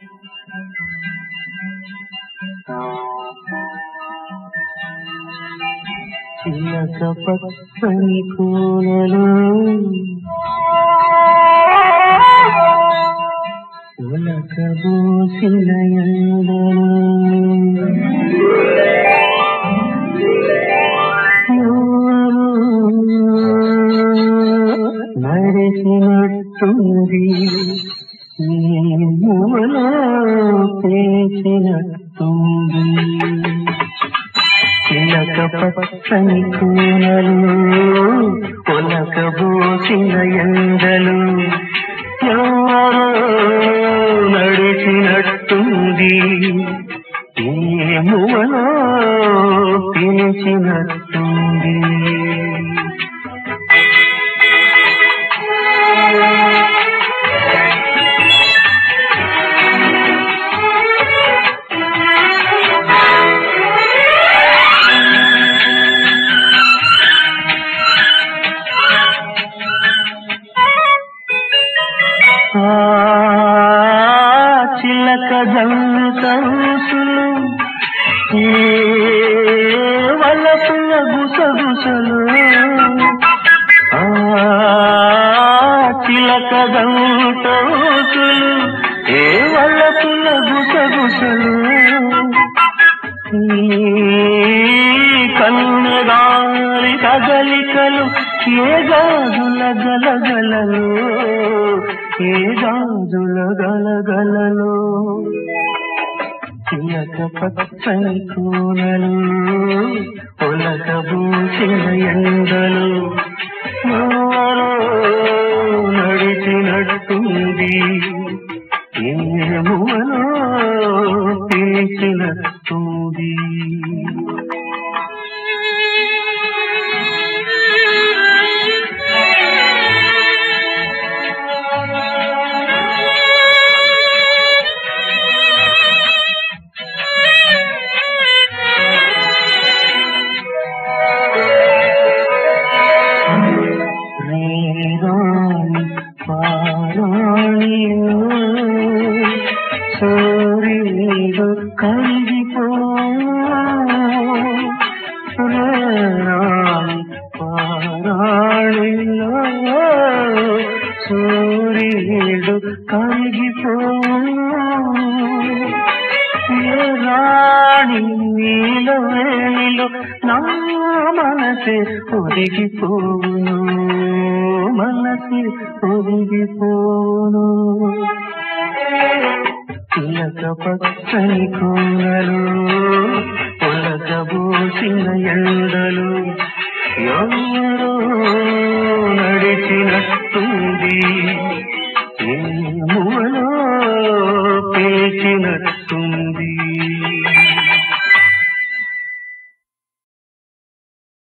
చిలక పచ్చని కూనలు ఉలక బోసిన ఎండలు నడిచినట్టుంది మూలో పేచినట్టుంది చిలక పచ్చని కూనలు ఉలక బోసిన ఎండలు ఎవరో నడిచినట్టుంది మూలో పిలిచినట్టుంది చిలక జల్లు తరుసులు వలపుల గుసగుసలు చిలక జల్లు తరుసులు వలపుల గుసగుసలు కన్నగాలి కదలికలు ఏ గాజుల గలగలలో ఏ గాజుల గలగలలో చిలక పచ్చని కూనలు ఉలక బూసిన ఎండలు నడిచినట్టుంది ఏమూలో పిలిచినట్టుంది సూర్యుడు కలిగిపో పారాళిలో సూర్యుడు కలిగిపో రాణి నీలో వేణిలో నా మనసే ఒదిగిపోను మనసే ఒదిగిపోను చిలక పచ్చని కూనలు ఉలక బోసిన ఎండలు ఎవరో నడిచినట్టుంది మూలో పేచినట్టుంది